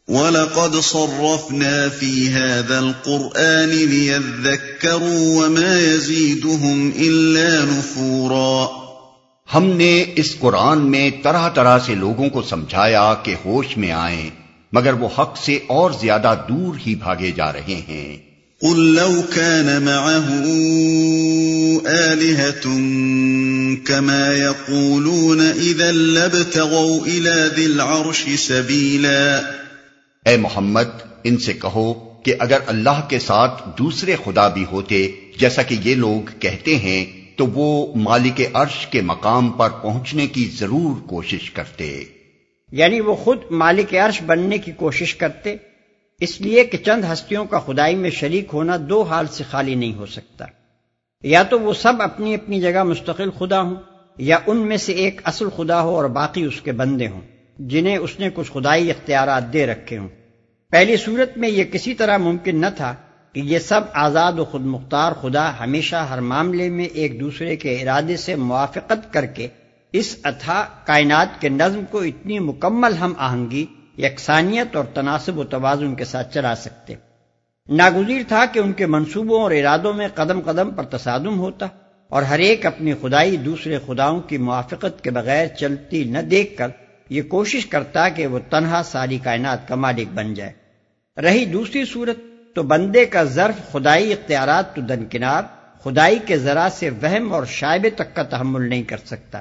وَلَقَدْ صَرَّفْنَا فِي هَذَا الْقُرْآنِ لِيَذَّكَّرُوا وَمَا يَزِيدُهُمْ إِلَّا نُفُورًا۔ ہم نے اس قرآن میں طرح طرح سے لوگوں کو سمجھایا کہ ہوش میں آئیں، مگر وہ حق سے اور زیادہ دور ہی بھاگے جا رہے ہیں۔ قُل لَّوْ كَانَ مَعَهُ آلِهَةٌ كَمَا يَقُولُونَ إِذًا لَّابْتَغَوْا إِلَى ذِي الْعَرْشِ سَبِيلًا۔ اے محمد ان سے کہو کہ اگر اللہ کے ساتھ دوسرے خدا بھی ہوتے جیسا کہ یہ لوگ کہتے ہیں تو وہ مالک عرش کے مقام پر پہنچنے کی ضرور کوشش کرتے، یعنی وہ خود مالک عرش بننے کی کوشش کرتے، اس لیے کہ چند ہستیوں کا خدائی میں شریک ہونا دو حال سے خالی نہیں ہو سکتا، یا تو وہ سب اپنی اپنی جگہ مستقل خدا ہوں، یا ان میں سے ایک اصل خدا ہو اور باقی اس کے بندے ہوں جنہیں اس نے کچھ خدائی اختیارات دے رکھے ہوں۔ پہلی صورت میں یہ کسی طرح ممکن نہ تھا کہ یہ سب آزاد و خود مختار خدا ہمیشہ ہر معاملے میں ایک دوسرے کے ارادے سے موافقت کر کے اس اتھاہ کائنات کے نظم کو اتنی مکمل ہم آہنگی، یکسانیت اور تناسب و توازن کے ساتھ چلا سکتے۔ ناگزیر تھا کہ ان کے منصوبوں اور ارادوں میں قدم قدم پر تصادم ہوتا اور ہر ایک اپنی خدائی دوسرے خداؤں کی موافقت کے بغیر چلتی نہ دیکھ کر یہ کوشش کرتا کہ وہ تنہا ساری کائنات کا مالک بن جائے۔ رہی دوسری صورت تو بندے کا ظرف خدائی اختیارات تو درکنار، خدائی کے ذرا سے وہم اور شائبے تک کا تحمل نہیں کر سکتا۔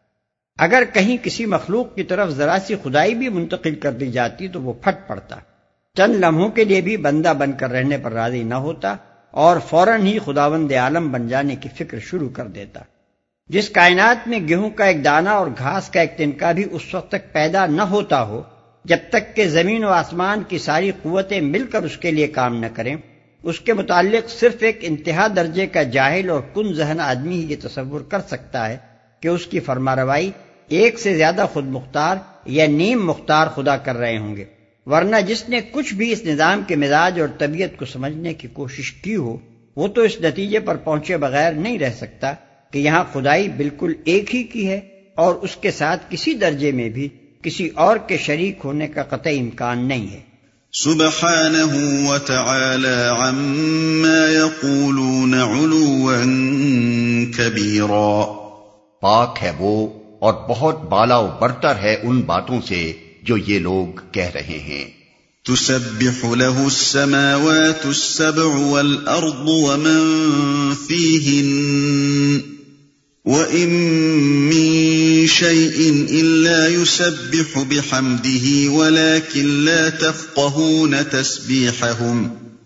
اگر کہیں کسی مخلوق کی طرف ذرا سی خدائی بھی منتقل کر دی جاتی تو وہ پھٹ پڑتا، چند لمحوں کے لیے بھی بندہ بن کر رہنے پر راضی نہ ہوتا اور فوراً ہی خداوند عالم بن جانے کی فکر شروع کر دیتا۔ جس کائنات میں گیہوں کا ایک دانہ اور گھاس کا ایک تنکا بھی اس وقت تک پیدا نہ ہوتا ہو جب تک کہ زمین و آسمان کی ساری قوتیں مل کر اس کے لیے کام نہ کریں، اس کے متعلق صرف ایک انتہا درجے کا جاہل اور کن ذہن آدمی ہی یہ تصور کر سکتا ہے کہ اس کی فرماروائی ایک سے زیادہ خود مختار یا نیم مختار خدا کر رہے ہوں گے، ورنہ جس نے کچھ بھی اس نظام کے مزاج اور طبیعت کو سمجھنے کی کوشش کی ہو وہ تو اس نتیجے پر پہنچے بغیر نہیں رہ سکتا کہ یہاں خدائی بالکل ایک ہی کی ہے اور اس کے ساتھ کسی درجے میں بھی کسی اور کے شریک ہونے کا قطعی امکان نہیں ہے۔ سبحانہ وتعالی عما یقولون علوا کبیرا، پاک ہے وہ اور بہت بالا و برتر ہے ان باتوں سے جو یہ لوگ کہہ رہے ہیں۔ تسبح له السماوات السبع والأرض ومن فيهن وَإِن مِّن شَيْءٍ إِلَّا يُسَبِّحُ بِحَمْدِهِ وَلَكِن لَّا تَفْقَهُونَ تَسْبِيحَهُمْ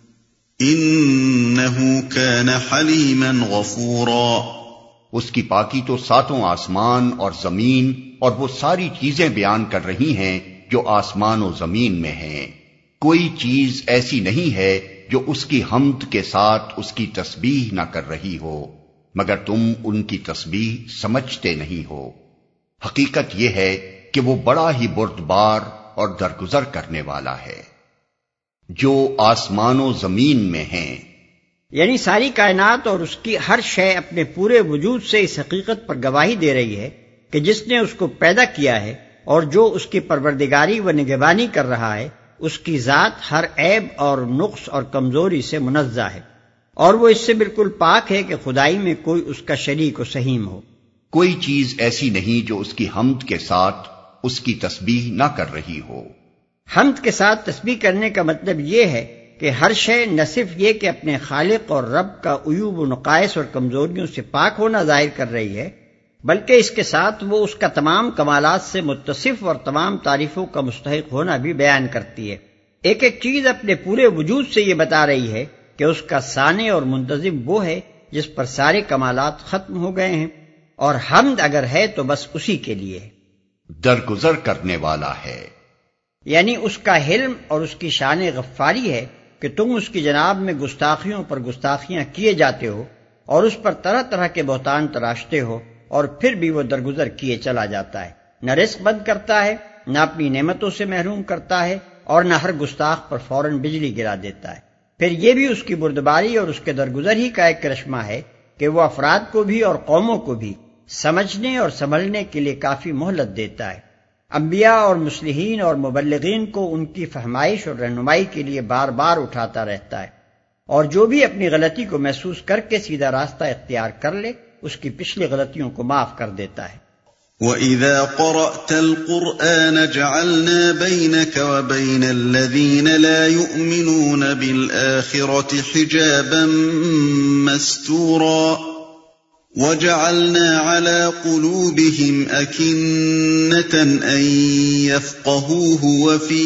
إِنَّهُ كَانَ حَلِيمًا غَفُورًا۔ اس کی پاکی تو ساتوں آسمان اور زمین اور وہ ساری چیزیں بیان کر رہی ہیں جو آسمان و زمین میں ہیں، کوئی چیز ایسی نہیں ہے جو اس کی حمد کے ساتھ اس کی تسبیح نہ کر رہی ہو، مگر تم ان کی تسبیح سمجھتے نہیں ہو۔ حقیقت یہ ہے کہ وہ بڑا ہی بردبار اور درگزر کرنے والا ہے۔ جو آسمان و زمین میں ہیں، یعنی ساری کائنات اور اس کی ہر شے اپنے پورے وجود سے اس حقیقت پر گواہی دے رہی ہے کہ جس نے اس کو پیدا کیا ہے اور جو اس کی پروردگاری و نگہبانی کر رہا ہے، اس کی ذات ہر عیب اور نقص اور کمزوری سے منزہ ہے، اور وہ اس سے بالکل پاک ہے کہ خدائی میں کوئی اس کا شریک و سہیم ہو۔ کوئی چیز ایسی نہیں جو اس کی حمد کے ساتھ اس کی تسبیح نہ کر رہی ہو۔ حمد کے ساتھ تسبیح کرنے کا مطلب یہ ہے کہ ہر شے نہ صرف یہ کہ اپنے خالق اور رب کا عیوب و نقائص اور کمزوریوں سے پاک ہونا ظاہر کر رہی ہے، بلکہ اس کے ساتھ وہ اس کا تمام کمالات سے متصف اور تمام تعریفوں کا مستحق ہونا بھی بیان کرتی ہے۔ ایک ایک چیز اپنے پورے وجود سے یہ بتا رہی ہے کہ اس کا صانع اور منتظم وہ ہے جس پر سارے کمالات ختم ہو گئے ہیں، اور حمد اگر ہے تو بس اسی کے لیے ہے۔ درگزر کرنے والا ہے، یعنی اس کا حلم اور اس کی شان غفاری ہے کہ تم اس کی جناب میں گستاخیوں پر گستاخیاں کیے جاتے ہو اور اس پر طرح طرح کے بہتان تراشتے ہو، اور پھر بھی وہ درگزر کیے چلا جاتا ہے، نہ رزق بند کرتا ہے، نہ اپنی نعمتوں سے محروم کرتا ہے، اور نہ ہر گستاخ پر فوراً بجلی گرا دیتا ہے۔ پھر یہ بھی اس کی بردباری اور اس کے درگزر ہی کا ایک کرشمہ ہے کہ وہ افراد کو بھی اور قوموں کو بھی سمجھنے اور سنبھلنے کے لیے کافی مہلت دیتا ہے۔ انبیاء اور مصلحین اور مبلغین کو ان کی فہمائش اور رہنمائی کے لیے بار بار اٹھاتا رہتا ہے، اور جو بھی اپنی غلطی کو محسوس کر کے سیدھا راستہ اختیار کر لے اس کی پچھلی غلطیوں کو معاف کر دیتا ہے۔ وَإِذَا قَرَأْتَ الْقُرْآنَ جَعَلْنَا بَيْنَكَ وَبَيْنَ الَّذِينَ لَا يُؤْمِنُونَ بِالْآخِرَةِ حِجَابًا مَّسْتُورًا وَجَعَلْنَا عَلَىٰ قُلُوبِهِمْ أَكِنَّةً أَن يَفْقَهُوهُ وَفِي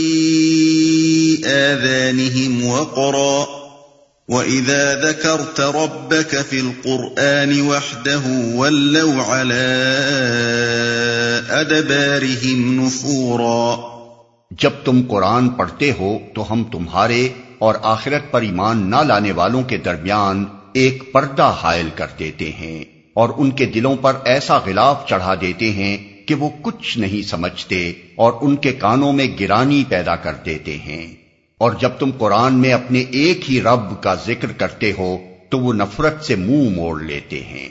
آذَانِهِمْ وَقْرًا وَإِذَا ذَكَرْتَ رَبَّكَ فِي الْقُرْآنِ وَحْدَهُ وَلَّوْا عَلَىٰ أَدْبَارِهِمْ نُفُورًا۔ جب تم قرآن پڑھتے ہو تو ہم تمہارے اور آخرت پر ایمان نہ لانے والوں کے درمیان ایک پردہ حائل کر دیتے ہیں، اور ان کے دلوں پر ایسا غلاف چڑھا دیتے ہیں کہ وہ کچھ نہیں سمجھتے، اور ان کے کانوں میں گرانی پیدا کر دیتے ہیں۔ اور جب تم قرآن میں اپنے ایک ہی رب کا ذکر کرتے ہو تو وہ نفرت سے منہ موڑ لیتے ہیں،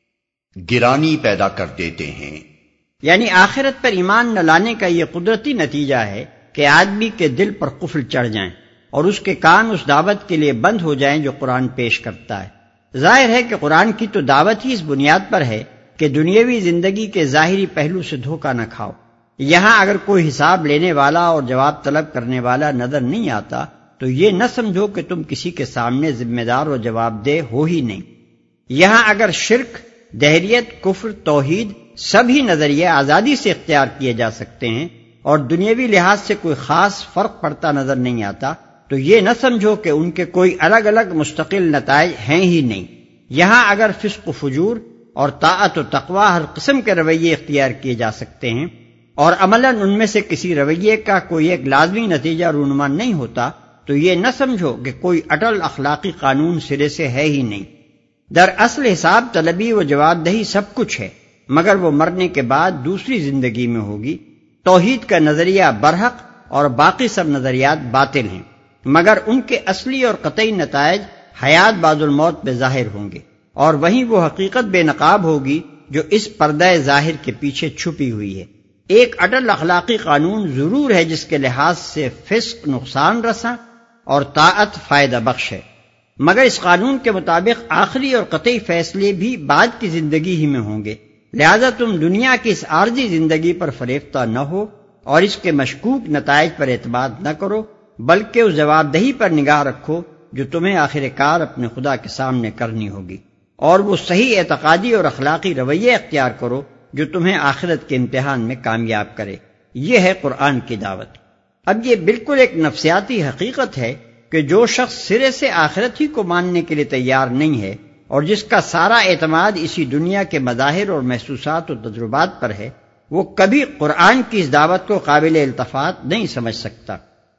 گرانی پیدا کر دیتے ہیں۔ یعنی آخرت پر ایمان نہ لانے کا یہ قدرتی نتیجہ ہے کہ آدمی کے دل پر قفل چڑھ جائیں اور اس کے کان اس دعوت کے لیے بند ہو جائیں جو قرآن پیش کرتا ہے۔ ظاہر ہے کہ قرآن کی تو دعوت ہی اس بنیاد پر ہے کہ دنیاوی زندگی کے ظاہری پہلو سے دھوکہ نہ کھاؤ۔ یہاں اگر کوئی حساب لینے والا اور جواب طلب کرنے والا نظر نہیں آتا تو یہ نہ سمجھو کہ تم کسی کے سامنے ذمہ دار و جواب دہ ہو ہی نہیں۔ یہاں اگر شرک، دہریت، کفر، توحید سبھی نظریے آزادی سے اختیار کیے جا سکتے ہیں اور دنیاوی لحاظ سے کوئی خاص فرق پڑتا نظر نہیں آتا تو یہ نہ سمجھو کہ ان کے کوئی الگ الگ مستقل نتائج ہیں ہی نہیں۔ یہاں اگر فسق و فجور اور طاعت و تقوی ہر قسم کے رویے اختیار کیے جا سکتے ہیں اور عملاً ان میں سے کسی رویے کا کوئی ایک لازمی نتیجہ رونما نہیں ہوتا تو یہ نہ سمجھو کہ کوئی اٹل اخلاقی قانون سرے سے ہے ہی نہیں۔ دراصل حساب طلبی و جواب دہی سب کچھ ہے، مگر وہ مرنے کے بعد دوسری زندگی میں ہوگی۔ توحید کا نظریہ برحق اور باقی سب نظریات باطل ہیں، مگر ان کے اصلی اور قطعی نتائج حیات بعد الموت میں ظاہر ہوں گے، اور وہیں وہ حقیقت بے نقاب ہوگی جو اس پردہ ظاہر کے پیچھے چھپی ہوئی ہے۔ ایک اٹل اخلاقی قانون ضرور ہے جس کے لحاظ سے فسق نقصان رساں اور طاعت فائدہ بخش ہے، مگر اس قانون کے مطابق آخری اور قطعی فیصلے بھی بعد کی زندگی ہی میں ہوں گے۔ لہذا تم دنیا کی اس عارضی زندگی پر فریفتہ نہ ہو اور اس کے مشکوک نتائج پر اعتماد نہ کرو، بلکہ اس جواب دہی پر نگاہ رکھو جو تمہیں آخر کار اپنے خدا کے سامنے کرنی ہوگی، اور وہ صحیح اعتقادی اور اخلاقی رویے اختیار کرو جو تمہیں آخرت کے امتحان میں کامیاب کرے۔ یہ ہے قرآن کی دعوت۔ اب یہ بالکل ایک نفسیاتی حقیقت ہے کہ جو شخص سرے سے آخرت ہی کو ماننے کے لیے تیار نہیں ہے اور جس کا سارا اعتماد اسی دنیا کے مظاہر اور محسوسات و تجربات پر ہے، وہ کبھی قرآن کی اس دعوت کو قابل التفات نہیں سمجھ سکتا۔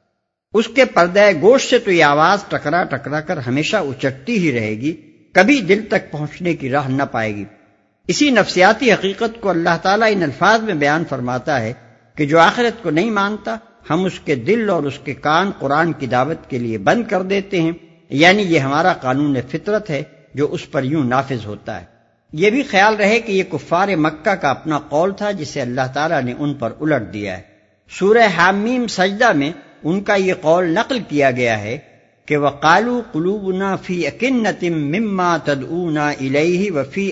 اس کے پردہ گوشت سے تو یہ آواز ٹکرا ٹکرا کر ہمیشہ اچٹتی ہی رہے گی، کبھی دل تک پہنچنے کی راہ نہ پائے گی۔ اسی نفسیاتی حقیقت کو اللہ تعالیٰ ان الفاظ میں بیان فرماتا ہے کہ جو آخرت کو نہیں مانتا ہم اس کے دل اور اس کے کان قرآن کی دعوت کے لیے بند کر دیتے ہیں، یعنی یہ ہمارا قانون فطرت ہے جو اس پر یوں نافذ ہوتا ہے۔ یہ بھی خیال رہے کہ یہ کفار مکہ کا اپنا قول تھا جسے اللہ تعالیٰ نے ان پر الٹ دیا ہے۔ سورہ حامیم سجدہ میں ان کا یہ قول نقل کیا گیا ہے کہ وَقَالُوا قُلُوبُنَا فِي أَكِنَّةٍ مِّمَّا تَدْعُونَا إِلَيْهِ وَفِي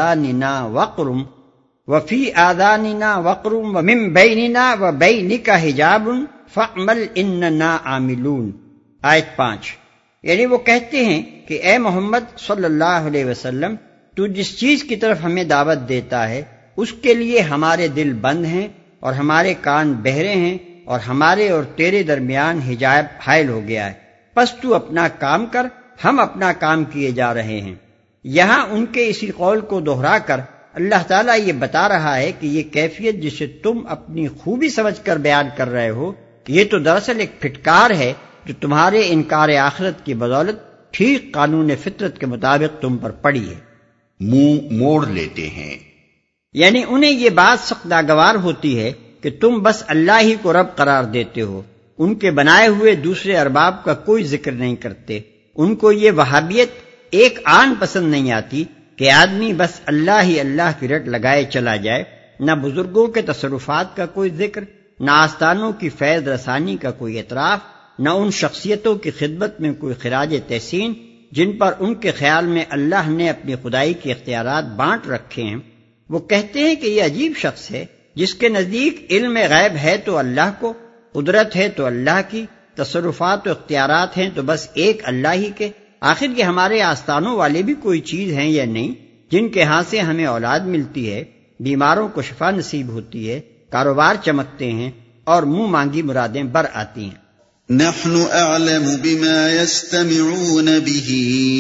آذَانِنَا وَقْرٌ وَمِن بَيْنِنَا وَبَيْنِكَ حِجَابٌ فَاعْمَلْ إِنَّنَا عَامِلُونَ۔ آیت 5۔ یعنی وہ کہتے ہیں کہ اے محمد صلی اللہ علیہ وسلم، تو جس چیز کی طرف ہمیں دعوت دیتا ہے اس کے لیے ہمارے دل بند ہیں اور ہمارے کان بہرے ہیں اور ہمارے اور تیرے درمیان حجاب حائل ہو گیا ہے، پس تو اپنا کام کر، ہم اپنا کام کیے جا رہے ہیں۔ یہاں ان کے اسی قول کو دہرا کر اللہ تعالیٰ یہ بتا رہا ہے کہ یہ کیفیت جسے تم اپنی خوبی سمجھ کر بیان کر رہے ہو، یہ تو دراصل ایک پھٹکار ہے جو تمہارے انکار آخرت کی بدولت ٹھیک قانون فطرت کے مطابق تم پر پڑی ہے۔ منہ موڑ لیتے ہیں، یعنی انہیں یہ بات سخت ناگوار ہوتی ہے کہ تم بس اللہ ہی کو رب قرار دیتے ہو، ان کے بنائے ہوئے دوسرے ارباب کا کوئی ذکر نہیں کرتے۔ ان کو یہ وہابیت ایک آن پسند نہیں آتی کہ آدمی بس اللہ ہی اللہ کی رٹ لگائے چلا جائے، نہ بزرگوں کے تصرفات کا کوئی ذکر، نہ آستانوں کی فیض رسانی کا کوئی اعتراف، نہ ان شخصیتوں کی خدمت میں کوئی خراج تحسین جن پر ان کے خیال میں اللہ نے اپنی خدائی کے اختیارات بانٹ رکھے ہیں۔ وہ کہتے ہیں کہ یہ عجیب شخص ہے جس کے نزدیک علم غیب ہے تو اللہ کو، قدرت ہے تو اللہ کی، تصرفات و اختیارات ہیں تو بس ایک اللہ ہی کے۔ آخر یہ ہمارے آستانوں والے بھی کوئی چیز ہیں یا نہیں جن کے ہاں سے ہمیں اولاد ملتی ہے، بیماروں کو شفا نصیب ہوتی ہے، کاروبار چمکتے ہیں اور منہ مانگی مرادیں بر آتی ہیں۔ نحن اعلم بما يستمعون به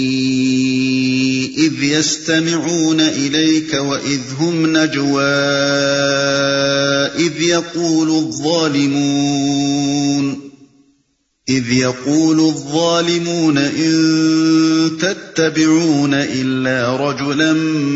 اذ يستمعون اليك واذ هم نجوى اذ يقول الظالمون ان تتبعون الا رجلا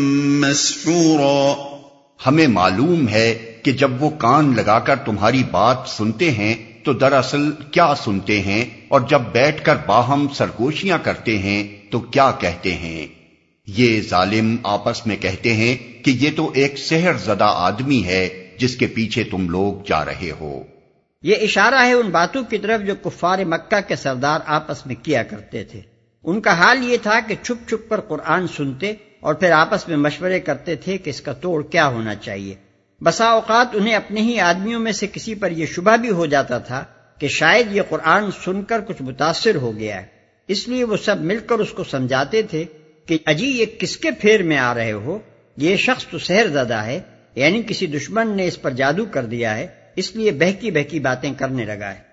مسحورا۔ ہمیں معلوم ہے کہ جب وہ کان لگا کر تمہاری بات سنتے ہیں تو دراصل کیا سنتے ہیں، اور جب بیٹھ کر باہم سرگوشیاں کرتے ہیں تو کیا کہتے ہیں۔ یہ ظالم آپس میں کہتے ہیں کہ یہ تو ایک سحر زدہ آدمی ہے جس کے پیچھے تم لوگ جا رہے ہو۔ یہ اشارہ ہے ان باتوں کی طرف جو کفار مکہ کے سردار آپس میں کیا کرتے تھے۔ ان کا حال یہ تھا کہ چھپ چھپ کر قرآن سنتے اور پھر آپس میں مشورے کرتے تھے کہ اس کا توڑ کیا ہونا چاہیے۔ بسا اوقات انہیں اپنے ہی آدمیوں میں سے کسی پر یہ شبہ بھی ہو جاتا تھا کہ شاید یہ قرآن سن کر کچھ متاثر ہو گیا ہے، اس لیے وہ سب مل کر اس کو سمجھاتے تھے کہ اجی یہ کس کے پھیر میں آ رہے ہو، یہ شخص تو سحر زدہ ہے، یعنی کسی دشمن نے اس پر جادو کر دیا ہے، اس لیے بہکی بہکی باتیں کرنے لگا ہے۔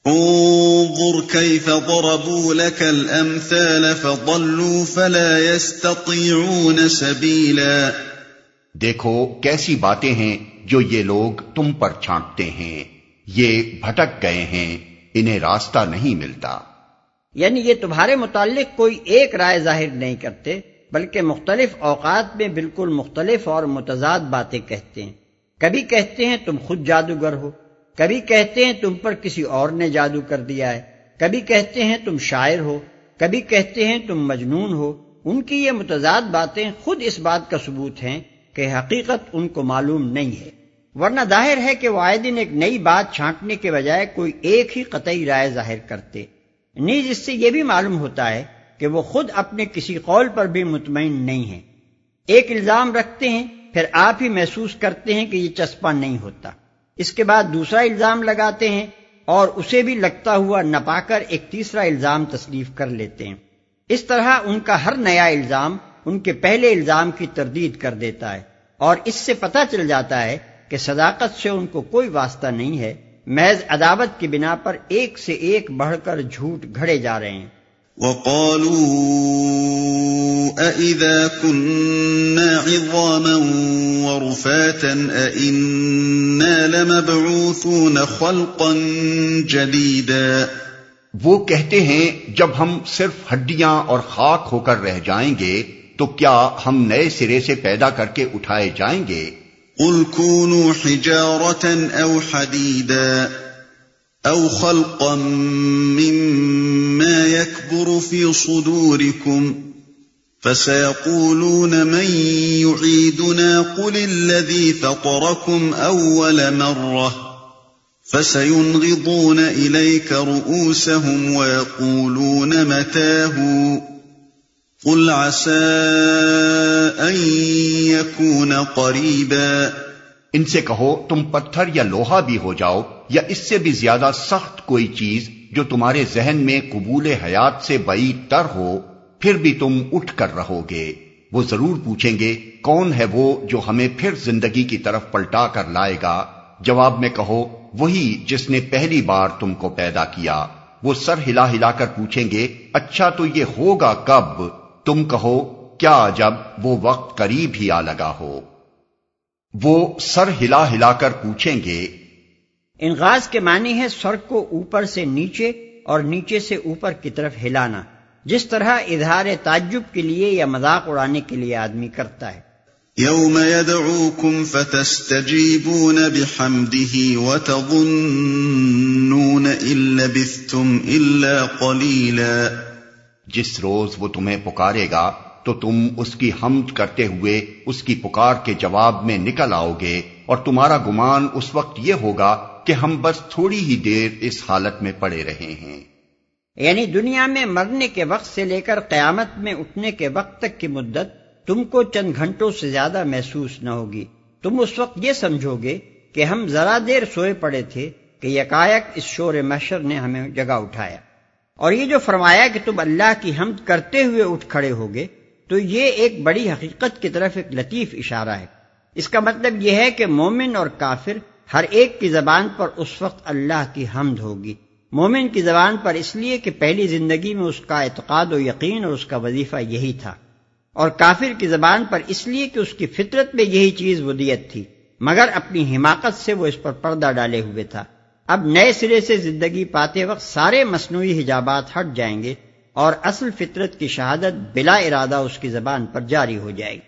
انظر كيف ضربوا لك الامثال فضلوا فلا يستطيعون سبيلا۔ دیکھو کیسی باتیں ہیں جو یہ لوگ تم پر چھانٹتے ہیں، یہ بھٹک گئے ہیں، انہیں راستہ نہیں ملتا۔ یعنی یہ تمہارے متعلق کوئی ایک رائے ظاہر نہیں کرتے، بلکہ مختلف اوقات میں بالکل مختلف اور متضاد باتیں کہتے ہیں۔ کبھی کہتے ہیں تم خود جادوگر ہو، کبھی کہتے ہیں تم پر کسی اور نے جادو کر دیا ہے، کبھی کہتے ہیں تم شاعر ہو، کبھی کہتے ہیں تم مجنون ہو۔ ان کی یہ متضاد باتیں خود اس بات کا ثبوت ہیں کہ حقیقت ان کو معلوم نہیں ہے، ورنہ ظاہر ہے کہ وہ آئے دن ایک نئی بات چھانٹنے کے بجائے کوئی ایک ہی قطعی رائے ظاہر کرتے۔ نیز اس سے یہ بھی معلوم ہوتا ہے کہ وہ خود اپنے کسی قول پر بھی مطمئن نہیں ہیں۔ ایک الزام رکھتے ہیں، پھر آپ ہی محسوس کرتے ہیں کہ یہ چسپاں نہیں ہوتا، اس کے بعد دوسرا الزام لگاتے ہیں اور اسے بھی لگتا ہوا نہ پا کر ایک تیسرا الزام تسلیف کر لیتے ہیں۔ اس طرح ان کا ہر نیا الزام ان کے پہلے الزام کی تردید کر دیتا ہے، اور اس سے پتہ چل جاتا ہے کہ صداقت سے ان کو کوئی واسطہ نہیں ہے، محض عداوت کی بنا پر ایک سے ایک بڑھ کر جھوٹ گھڑے جا رہے ہیں۔ وَقَالُوا أَإِذَا كُنَّا عِظَامًا وَرُفَاتًا أَإِنَّا لَمَبْعُوثُونَ خَلْقًا جَدِيدًا۔ وہ کہتے ہیں جب ہم صرف ہڈیاں اور خاک ہو کر رہ جائیں گے تو کیا ہم نئے سرے سے پیدا کر کے اٹھائے جائیں گے؟ قُلْ كُونُوا حِجَارَةً أَوْ حَدِيدًا أَوْ خَلْقًا مِّمَّا يَكْبُرُ فِي صُدُورِكُمْ فَسَيَقُولُونَ مَن يُعِيدُنَا قُلِ الَّذِي فَطَرَكُمْ أَوَّلَ مَرَّةٍ فَسَيُنْغِضُونَ إِلَيْكَ رُؤُوسَهُمْ وَيَقُولُونَ مَتَىٰ قُلْ عَسَىٰ أَن يَكُونَ قَرِيبًا۔ ان سے کہو تم پتھر یا لوہا بھی ہو جاؤ یا اس سے بھی زیادہ سخت کوئی چیز جو تمہارے ذہن میں قبول حیات سے بعید تر ہو، پھر بھی تم اٹھ کر رہو گے۔ وہ ضرور پوچھیں گے کون ہے وہ جو ہمیں پھر زندگی کی طرف پلٹا کر لائے گا؟ جواب میں کہو وہی جس نے پہلی بار تم کو پیدا کیا۔ وہ سر ہلا ہلا کر پوچھیں گے اچھا تو یہ ہوگا کب؟ تم کہو کیا جب وہ وقت قریب ہی آ لگا ہو۔ وہ سر ہلا ہلا کر پوچھیں گے۔ انغاز کے معنی ہے سر کو اوپر سے نیچے اور نیچے سے اوپر کی طرف ہلانا، جس طرح اظہار تعجب کے لیے یا مذاق اڑانے کے لیے آدمی کرتا ہے۔ يَوْمَ يَدْعُوكُمْ فَتَسْتَجِيبُونَ بِحَمْدِهِ وَتَظُنُّونَ إِن لَّبِثْتُمْ إِلَّا قَلِيلًا۔ جس روز وہ تمہیں پکارے گا تو تم اس کی حمد کرتے ہوئے اس کی پکار کے جواب میں نکل آؤ گے اور تمہارا گمان اس وقت یہ ہوگا کہ ہم بس تھوڑی ہی دیر اس حالت میں پڑے رہے ہیں۔ یعنی دنیا میں مرنے کے وقت سے لے کر قیامت میں اٹھنے کے وقت تک کی مدت تم کو چند گھنٹوں سے زیادہ محسوس نہ ہوگی۔ تم اس وقت یہ سمجھو گے کہ ہم ذرا دیر سوئے پڑے تھے کہ یکایک اس شور محشر نے ہمیں جگا اٹھایا۔ اور یہ جو فرمایا کہ تم اللہ کی حمد کرتے ہوئے اٹھ کھڑے ہوگے، تو یہ ایک بڑی حقیقت کی طرف ایک لطیف اشارہ ہے۔ اس کا مطلب یہ ہے کہ مومن اور کافر ہر ایک کی زبان پر اس وقت اللہ کی حمد ہوگی۔ مومن کی زبان پر اس لیے کہ پہلی زندگی میں اس کا اعتقاد و یقین اور اس کا وظیفہ یہی تھا، اور کافر کی زبان پر اس لیے کہ اس کی فطرت میں یہی چیز ودیت تھی، مگر اپنی حماقت سے وہ اس پر پردہ ڈالے ہوئے تھا۔ اب نئے سرے سے زندگی پاتے وقت سارے مصنوعی حجابات ہٹ جائیں گے اور اصل فطرت کی شہادت بلا ارادہ اس کی زبان پر جاری ہو جائے گی۔